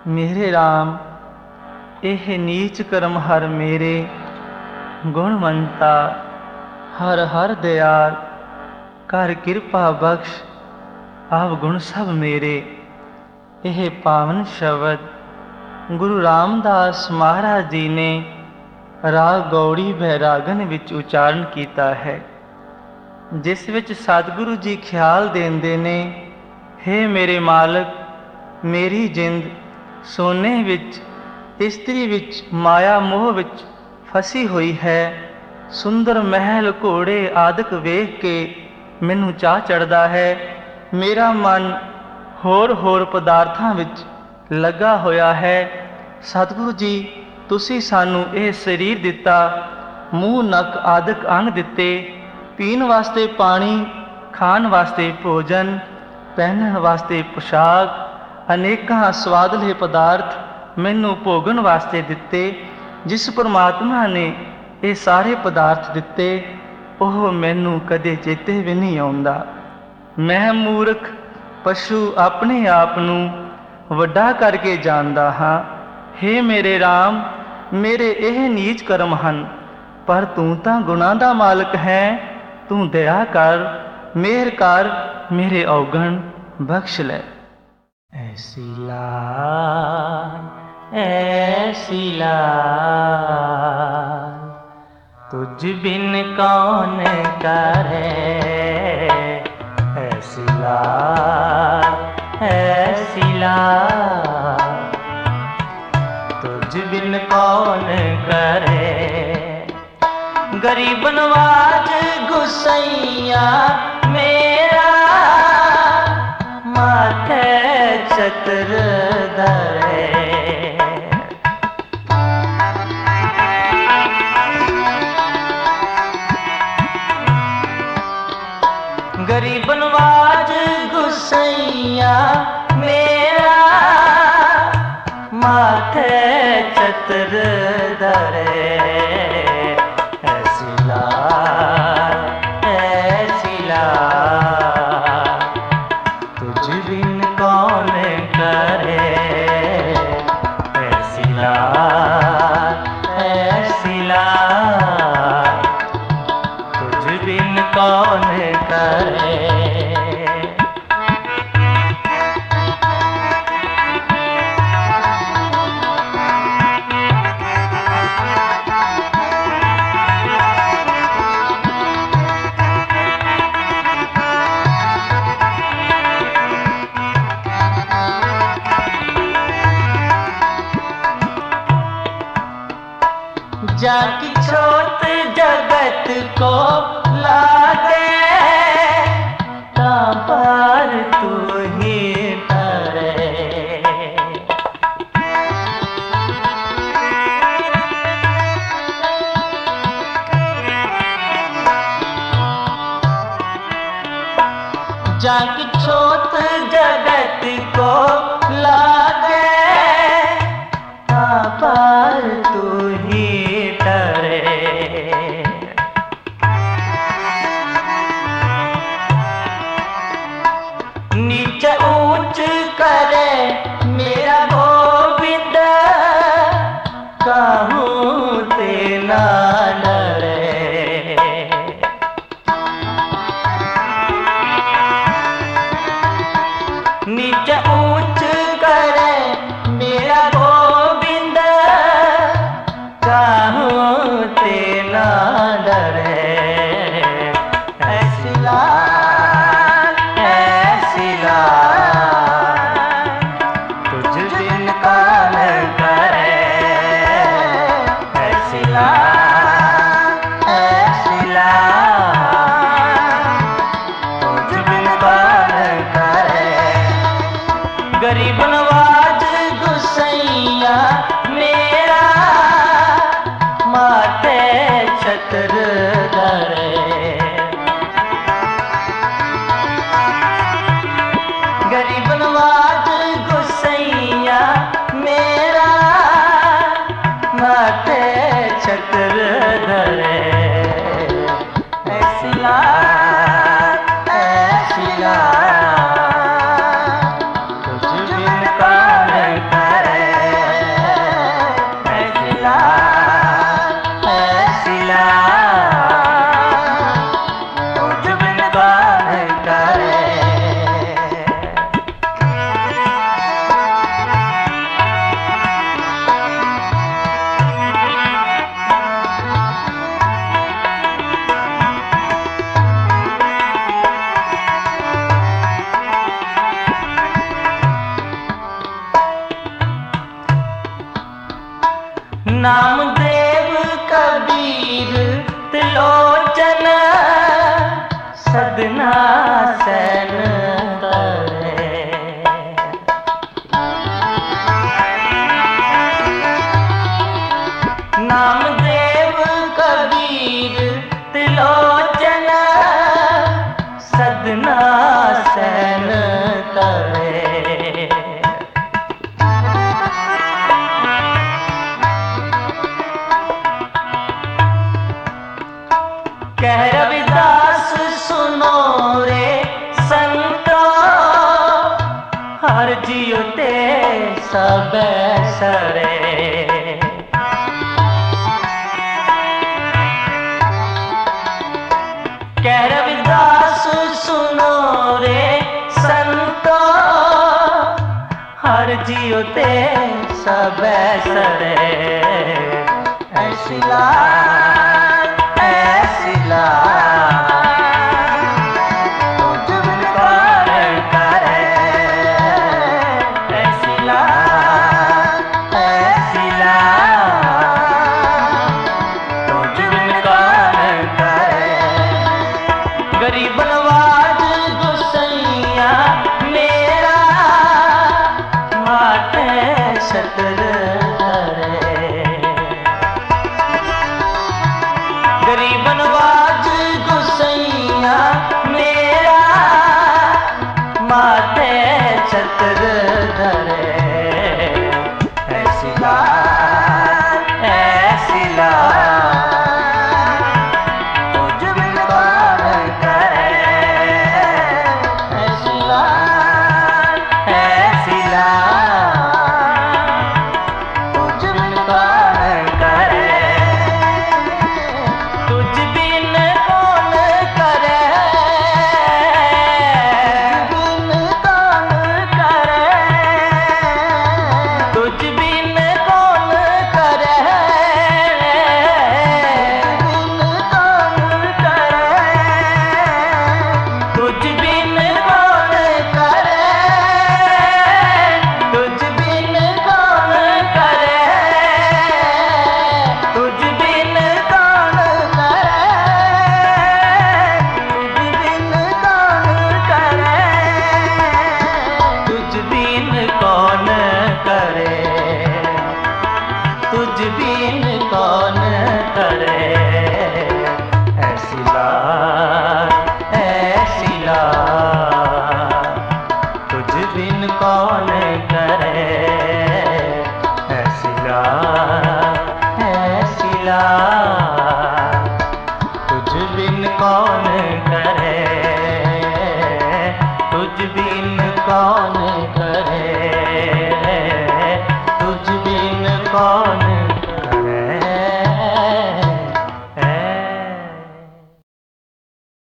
मेरे राम एह नीच करम हर मेरे, गुणवंता हर हर दयाल, कर किरपा बख्श अवगुण सब मेरे। यह पावन शब्द गुरु रामदास महाराज जी ने राग गौड़ी बैरागन विच उचारण किया है, जिस विच सतगुरु जी ख्याल देंदे ने, हे मेरे मालक, मेरी जिंद सोने विच इस्त्री विच माया मोह विच फसी हुई है। सुंदर महल घोड़े आदਿਕ वेख के मैनू चाह चढ़दा है। मेरा मन होर पदार्थां विच लगा होया है। सतगुरु जी तुसी सानू यह शरीर दिता, मूँह नक आदਿਕ अंग दिते, पीण वास्ते पानी, खाण वास्ते भोजन, पहनण वास्ते पोशाक, अनेकां स्वादले पदार्थ मैनू भोगन वास्ते दिते। जिस परमात्मा ने ये सारे पदार्थ दिते ओह मैनू कदे चेते भी नहीं आउंदा। मैं मूर्ख पशु अपने आप नू वड्डा करके जानदा हाँ। हे मेरे राम, मेरे यह नीच कर्म हन, पर तू तां गुणां दा मालक है। तू दया कर, मेहर कर, मेरे अवगण बख्श ले। ऐसी लाल तुझ बिन कौन करे, ऐसी लाल तुझ बिन कौन करे। गरीब नवाज गुसैया मेरा, माथे छत्र धरे। गरीब नवाज गुसैया मेरा, माथे छत्र धरे। ऐसी लाल तुझ बिन कौन करे। ऐसी लाल तुझ बिन कौन करे। जाकी छोट जगत को लागे, पर तू ही डरे। जाकी छोट जगत को लागे, पर तू ही डरे। नीच ऊंच करे मेरा गोविंद, कहूँ ते ना डरे। नीच ऊंच करे मेरा गोविंद, कहूँ ते ना डरे। ऐसी लाल तुझ बिन कौन करे। ऐसी लाल तुझ बिन कौन करे। गरीब नवाज गुसैया मेरा, माथे छत्र धरे। गरीब नवाज गुसैया मेरा, माथे छत्र धरे। ऐसी लाल तुझ बिन कौन करे। नामदेव कबीर त्रिलोचन सदना सैन करे। नामदेव कबीर त्रिलोचन सदना सैन करे। कह रविदास सुनो रे संतो, हर जियो ते सब सरे। कह रविदास सुनो रे संतो, हर जियो ते सब सरे। ऐसी गरीब नवाज गुसैया मेरा माटे सतर करे।